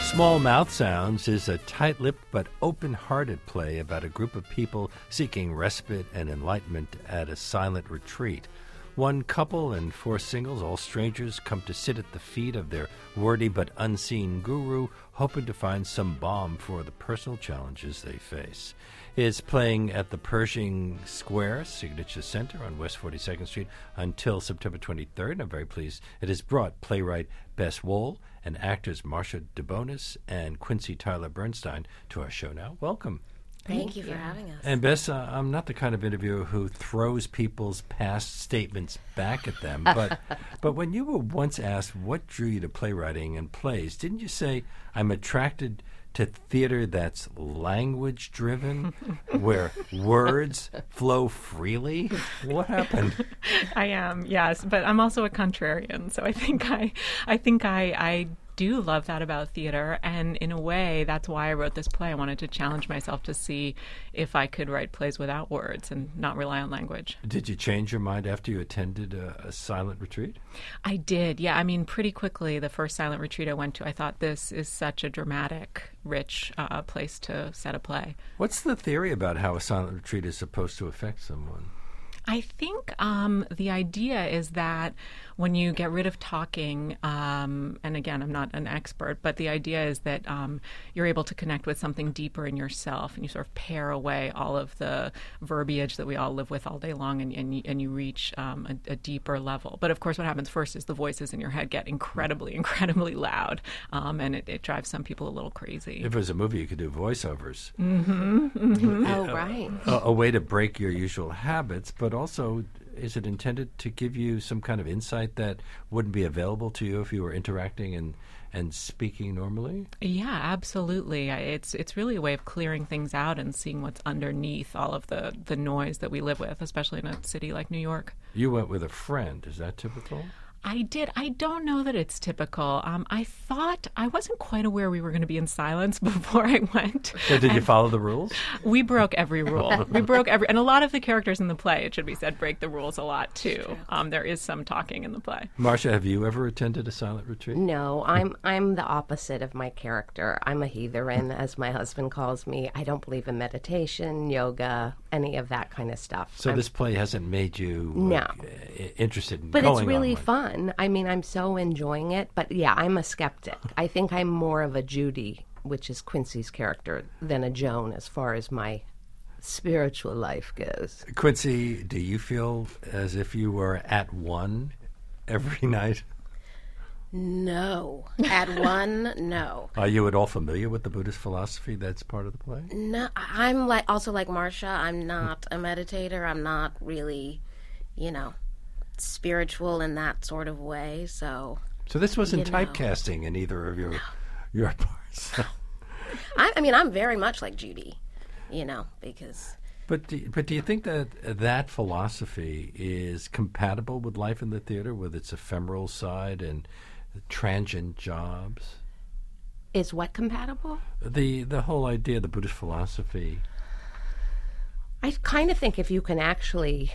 Small Mouth Sounds is a tight-lipped but open-hearted play about a group of people seeking respite and enlightenment at a silent retreat. One couple and four singles, all strangers, come to sit at the feet of their wordy but unseen guru, hoping to find some balm for the personal challenges they face. It's playing at the Pershing Square Signature Center on West 42nd Street until September 23rd. And I'm very pleased it has brought playwright Bess Wohl and actors Marcia DeBonis and Quincy Tyler Bernstein to our show now. Welcome. Thank you for having us. And Bess, I'm not the kind of interviewer who throws people's past statements back at them, but when you were once asked what drew you to playwriting and plays, didn't you say, I'm attracted to theater that's language-driven, where words flow freely? What happened? I am, yes, but I'm also a contrarian, so I think I do love that about theater, and in a way, that's why I wrote this play. I wanted to challenge myself to see if I could write plays without words and not rely on language. Did you change your mind after you attended a silent retreat? I did, yeah. I mean, pretty quickly, the first silent retreat I went to, I thought this is such a dramatic, rich place to set a play. What's the theory about how a silent retreat is supposed to affect someone? I think the idea is that when you get rid of talking, and again, I'm not an expert, but the idea is that you're able to connect with something deeper in yourself, and you sort of pare away all of the verbiage that we all live with all day long, and you reach a deeper level. But of course, what happens first is the voices in your head get incredibly, incredibly loud, and it drives some people a little crazy. If it was a movie, you could do voiceovers. Mm-hmm, mm-hmm. Oh, right. A way to break your usual habits, but also, is it intended to give you some kind of insight that wouldn't be available to you if you were interacting and speaking normally? Yeah, absolutely. It's really a way of clearing things out and seeing what's underneath all of the noise that we live with, especially in a city like New York. You went with a friend. Is that typical? I did. I don't know that it's typical. I thought I wasn't quite aware we were going to be in silence before I went. So did you follow the rules? We broke every rule. We broke every, and a lot of the characters in the play, it should be said, break the rules a lot too. There is some talking in the play. Marcia, have you ever attended a silent retreat? No, I'm the opposite of my character. I'm a heathen, as my husband calls me. I don't believe in meditation, yoga, any of that kind of stuff. So this play hasn't made you interested in but going on it's really one. fun. I mean, I'm so enjoying it. But yeah, I'm a skeptic. I think I'm more of a Judy, which is Quincy's character, than a Joan as far as my spiritual life goes. Quincy, do you feel as if you were at one every night? No. At one, no. Are you at all familiar with the Buddhist philosophy that's part of the play? No, I'm also like Marcia. I'm not a meditator. I'm not really, spiritual in that sort of way. So this wasn't typecasting in either of your parts. I'm very much like Judy, because. But do you think that philosophy is compatible with life in the theater, with its ephemeral side and transient jobs? Is what compatible? The whole idea, the Buddhist philosophy. I kind of think if you can actually,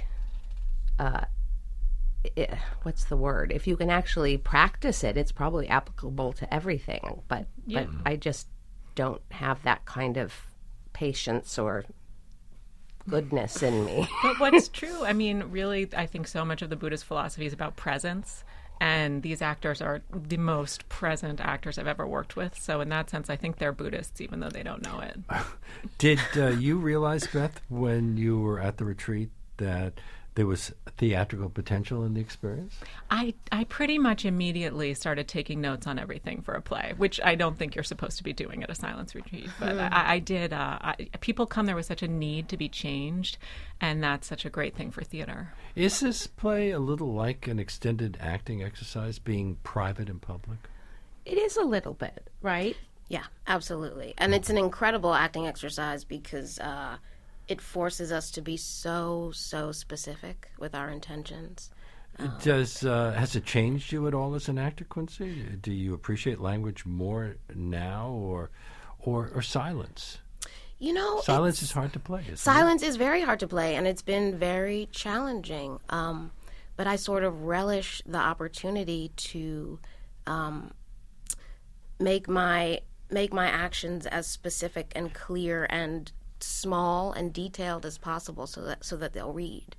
what's the word? If you can actually practice it, it's probably applicable to everything. But I just don't have that kind of patience or goodness in me. But what's true, really, I think so much of the Buddhist philosophy is about presence. And these actors are the most present actors I've ever worked with. So in that sense, I think they're Buddhists, even though they don't know it. Did you realize, Beth, when you were at the retreat, that there was theatrical potential in the experience? I pretty much immediately started taking notes on everything for a play, which I don't think you're supposed to be doing at a silence retreat. But I did. People come there with such a need to be changed, and that's such a great thing for theater. Is this play a little like an extended acting exercise, being private in public? It is a little bit, right? Yeah, absolutely. And it's an incredible acting exercise because it forces us to be so specific with our intentions. Has it changed you at all as an actor, Quincy? Do you appreciate language more now, or silence? Silence is hard to play. Isn't silence is very hard to play, and it's been very challenging. But I sort of relish the opportunity to make my make my actions as specific and clear and small and detailed as possible so that they'll read.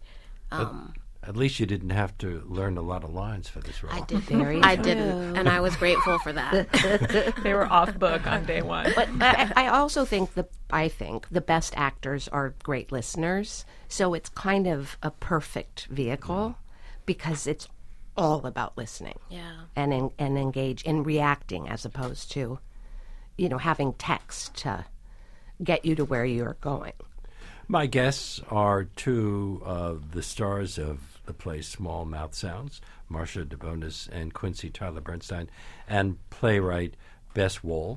At least you didn't have to learn a lot of lines for this role. I did. Very I true. didn't, and I was grateful for that. They were off book on day one. But I also think the best actors are great listeners. So it's kind of a perfect vehicle because it's all about listening. Yeah. And engage in reacting as opposed to, having text to get you to where you're going. My guests are two of the stars of the play Small Mouth Sounds, Marcia DeBonis and Quincy Tyler Bernstein, and playwright Bess Wohl.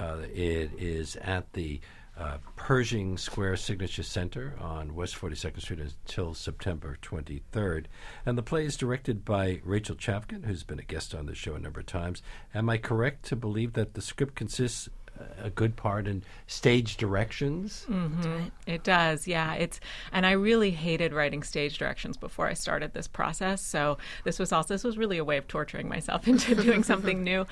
It is at the Pershing Square Signature Center on West 42nd Street until September 23rd. And the play is directed by Rachel Chavkin, who's been a guest on the show a number of times. Am I correct to believe that the script consists a good part in stage directions? Mm-hmm. It does, yeah. And I really hated writing stage directions before I started this process. So this was really a way of torturing myself into doing something new.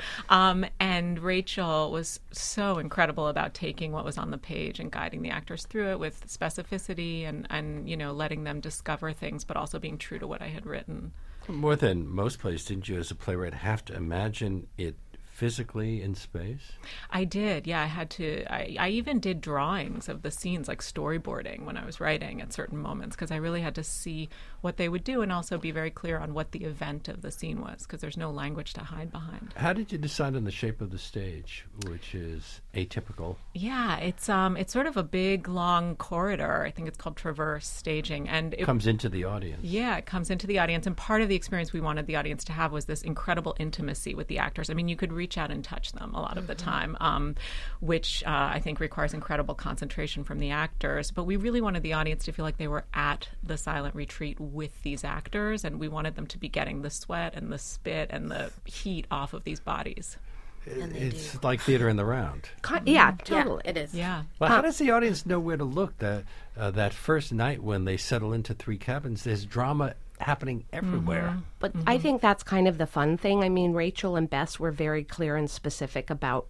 And Rachel was so incredible about taking what was on the page and guiding the actors through it with specificity and letting them discover things, but also being true to what I had written. More than most plays, didn't you, as a playwright, have to imagine it physically in space? I did, yeah. I had to. I even did drawings of the scenes, like storyboarding, when I was writing at certain moments, because I really had to see what they would do and also be very clear on what the event of the scene was, because there's no language to hide behind. How did you decide on the shape of the stage, which is atypical? Yeah, it's sort of a big, long corridor. I think it's called traverse staging, and it comes into the audience. Yeah, it comes into the audience, and part of the experience we wanted the audience to have was this incredible intimacy with the actors. I mean, you could reach out and touch them a lot of the time, which I think requires incredible concentration from the actors. But we really wanted the audience to feel like they were at the silent retreat with these actors, and we wanted them to be getting the sweat and the spit and the heat off of these bodies. It's like theater in the round. Yeah, totally. Yeah, it is. Yeah. Well, how does the audience know where to look? That first night when they settle into Three Cabins, there's drama happening everywhere. But I think that's kind of the fun thing. I mean, Rachel and Bess were very clear and specific about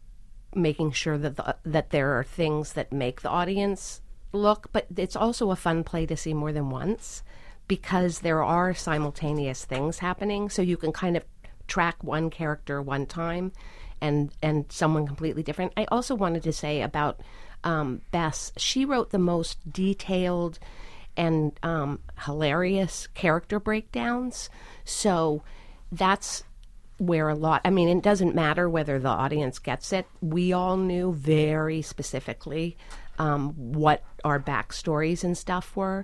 making sure that there are things that make the audience look, but it's also a fun play to see more than once because there are simultaneous things happening, so you can kind of track one character one time and someone completely different. I also wanted to say about Bess, she wrote the most detailed and hilarious character breakdowns. So that's where it doesn't matter whether the audience gets it. We all knew very specifically what our backstories and stuff were.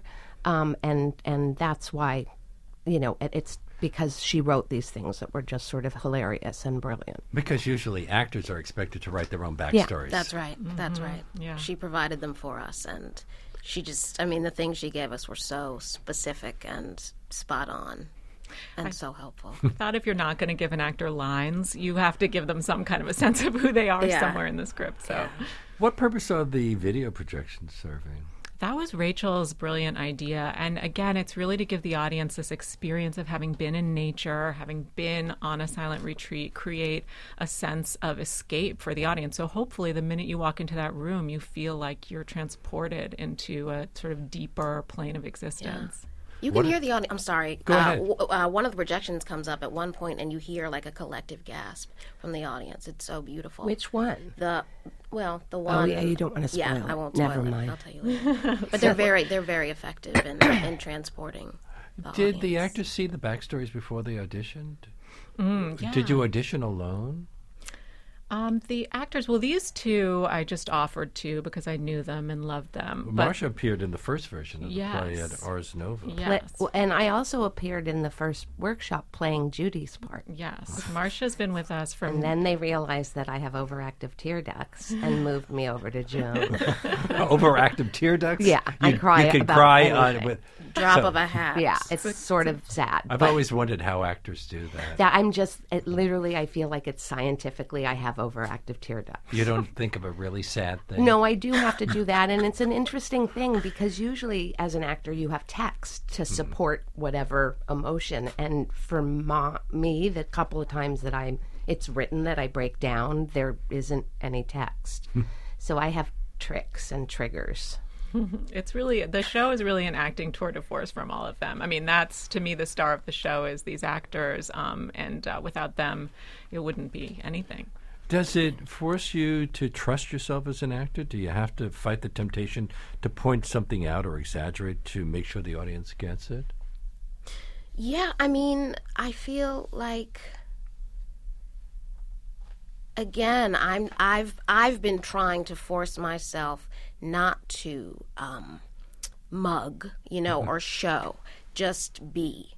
And that's why, it's because she wrote these things that were just sort of hilarious and brilliant. Because usually actors are expected to write their own backstories. That's right. That's right. Yeah. She provided them for us, and she the things she gave us were so specific and spot on and so helpful. I thought if you're not going to give an actor lines, you have to give them some kind of a sense of who they are somewhere in the script. So, What purpose are the video projections serving? That was Rachel's brilliant idea. And again, it's really to give the audience this experience of having been in nature, having been on a silent retreat, create a sense of escape for the audience. So hopefully the minute you walk into that room, you feel like you're transported into a sort of deeper plane of existence. Yeah. You can hear the audience. I'm sorry. Go ahead. One of the projections comes up at one point, and you hear like a collective gasp from the audience. It's so beautiful. Which one? The one. Oh yeah, you don't want to spoil. Yeah, I won't spoil Never it. mind. I'll tell you later. But they're very effective in transporting the Did the audience. actors see the backstories before they auditioned? Yeah. Did you audition alone? The actors, well, these two I just offered to because I knew them and loved them. But Marcia appeared in the first version of the play at Ars Nova. yes. And I also appeared in the first workshop playing Judy's part. Yes. Marcia's been with us from... And then they realized that I have overactive tear ducts and moved me over to Joan. Overactive tear ducts? Yeah, I cry You can about cry anything. with Drop of a hat. Yeah, it's sort of sad. I've but always wondered how actors do that. literally, I feel like it's scientifically, I have overactive tear ducts. You don't think of a really sad thing? No, I do have to do that, and it's an interesting thing because usually as an actor you have text to support whatever emotion, and for me, the couple of times that I'm it's written that I break down, there isn't any text. So I have tricks and triggers. It's really, the show is really an acting tour de force from all of them. I mean, that's, to me, the star of the show is these actors, and without them, it wouldn't be anything. Does it force you to trust yourself as an actor? Do you have to fight the temptation to point something out or exaggerate to make sure the audience gets it? Yeah, I mean, I feel like, again, I've been trying to force myself not to mug, or show, just be,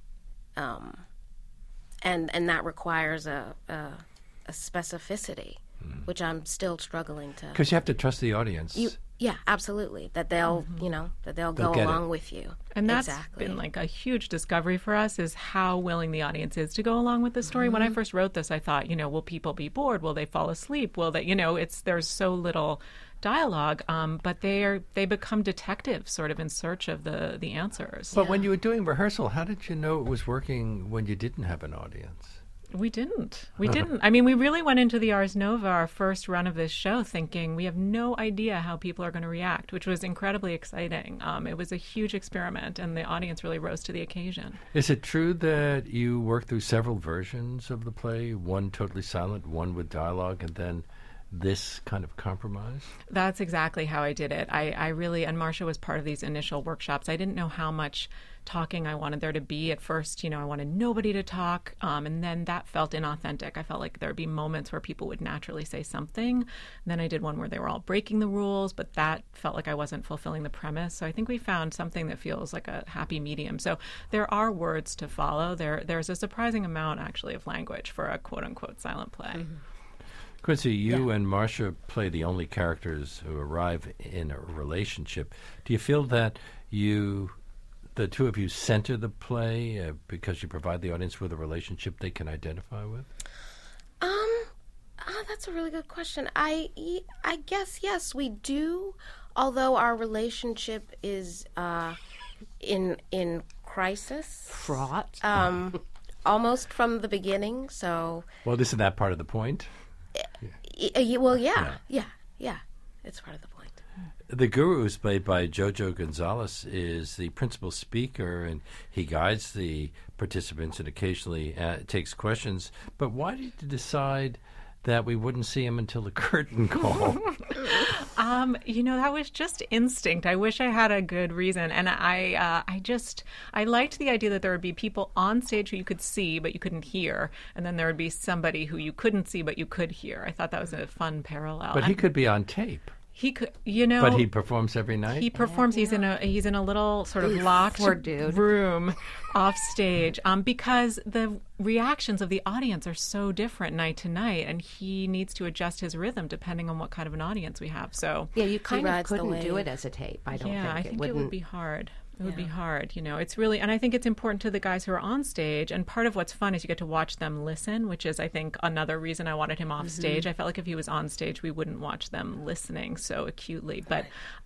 and that requires a specificity, which I'm still struggling to. Because you have to trust the audience. Yeah, absolutely. That they'll, that they'll go along with you. And that's been like a huge discovery for us, is how willing the audience is to go along with the story. When I first wrote this, I thought, will people be bored? Will they fall asleep? Will they, there's so little dialogue, but they become detectives, sort of in search of the answers. But when you were doing rehearsal, how did you know it was working when you didn't have an audience? We didn't. I mean, we really went into the Ars Nova, our first run of this show, thinking we have no idea how people are going to react, which was incredibly exciting. It was a huge experiment, and the audience really rose to the occasion. Is it true that you worked through several versions of the play, one totally silent, one with dialogue, and then this kind of compromise? That's exactly how I did it. I really, and Marcia was part of these initial workshops. I didn't know how much talking I wanted there to be. At first, I wanted nobody to talk, and then that felt inauthentic. I felt like there would be moments where people would naturally say something. And then I did one where they were all breaking the rules, but that felt like I wasn't fulfilling the premise. So I think we found something that feels like a happy medium. So there are words to follow. There's a surprising amount, actually, of language for a quote-unquote silent play. Mm-hmm. Quincy, you and Marcia play the only characters who arrive in a relationship. Do you feel that the two of you center the play because you provide the audience with a relationship they can identify with? That's a really good question. I guess, yes, we do, although our relationship is in crisis. Fraught. Almost from the beginning, so... Well, isn't that part of the point? Well, yeah. It's part of the point. The guru, who's played by Jojo Gonzalez, is the principal speaker, and he guides the participants and occasionally takes questions. But why did you decide that we wouldn't see him until the curtain call? That was just instinct. I wish I had a good reason. And I liked the idea that there would be people on stage who you could see but you couldn't hear, and then there would be somebody who you couldn't see but you could hear. I thought that was a fun parallel. But he could be on tape. He could, But he performs every night? He performs. He's in a little sort of locked room off stage because the reactions of the audience are so different night to night, and he needs to adjust his rhythm depending on what kind of an audience we have. So yeah, you kind of couldn't do it as a tape. I think it would be hard. It would be hard, It's really, and I think it's important to the guys who are on stage. And part of what's fun is you get to watch them listen, which is, I think, another reason I wanted him off stage. I felt like if he was on stage, we wouldn't watch them listening so acutely. But,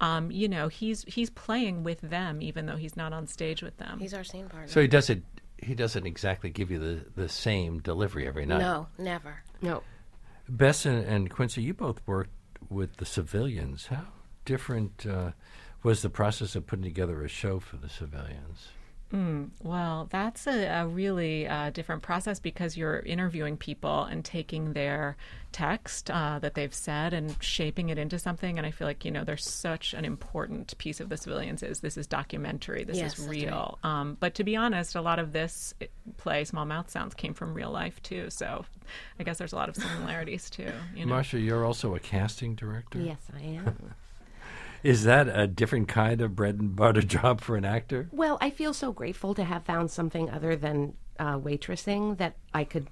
he's playing with them, even though he's not on stage with them. He's our scene partner. So he doesn't exactly give you the same delivery every night. No, never. No. Bess and Quincy, you both worked with the Civilians. How different was the process of putting together a show for the Civilians? Well, that's a really different process because you're interviewing people and taking their text that they've said and shaping it into something. And I feel like, there's such an important piece of the Civilians is this is documentary, this is real. Right. But to be honest, a lot of this play, Small Mouth Sounds, came from real life too. So I guess there's a lot of similarities too. Marcia, you're also a casting director? Yes, I am. Is that a different kind of bread and butter job for an actor? Well, I feel so grateful to have found something other than waitressing that I could,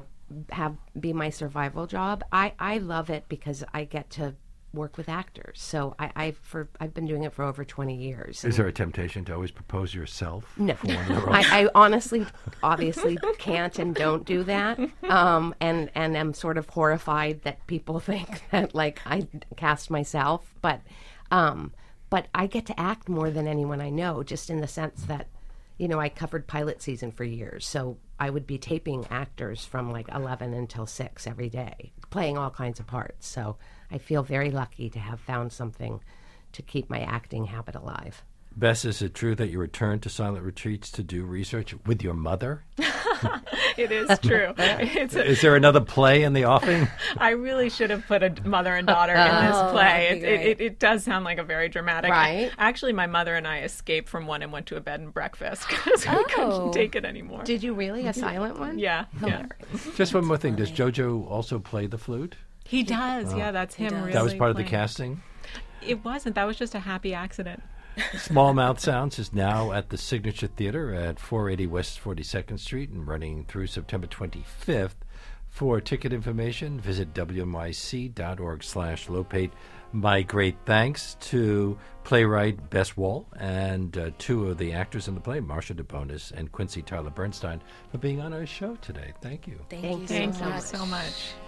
be my survival job. I love it because I get to work with actors. So I've been doing it for over 20 years. Is there a temptation to always propose yourself? No. For one of the roles? I obviously can't and don't do that. And am sort of horrified that people think that, like, I cast myself. But I get to act more than anyone I know, just in the sense that, I covered pilot season for years, so I would be taping actors from like 11 until 6 every day, playing all kinds of parts. So I feel very lucky to have found something to keep my acting habit alive. Bess, is it true that you returned to silent retreats to do research with your mother? It is true. Is there another play in the offing? I really should have put a mother and daughter in this play. It does sound like a very dramatic. Right. Actually, my mother and I escaped from one and went to a bed and breakfast because we couldn't take it anymore. Did you really? A silent one? Yeah. Just one more thing. Does JoJo also play the flute? He does. Yeah, that's him. Really That was part of the playing. casting? It wasn't. That was just a happy accident. Small Mouth Sounds is now at the Signature Theater at 480 West 42nd Street and running through September 25th. For ticket information, visit wnyc.org/Lopate. My great thanks to playwright Bess Wall and two of the actors in the play, Marsha DeBonis and Quincy Tyler Bernstein, for being on our show today. Thank you. Thank you Thank so you much. so much.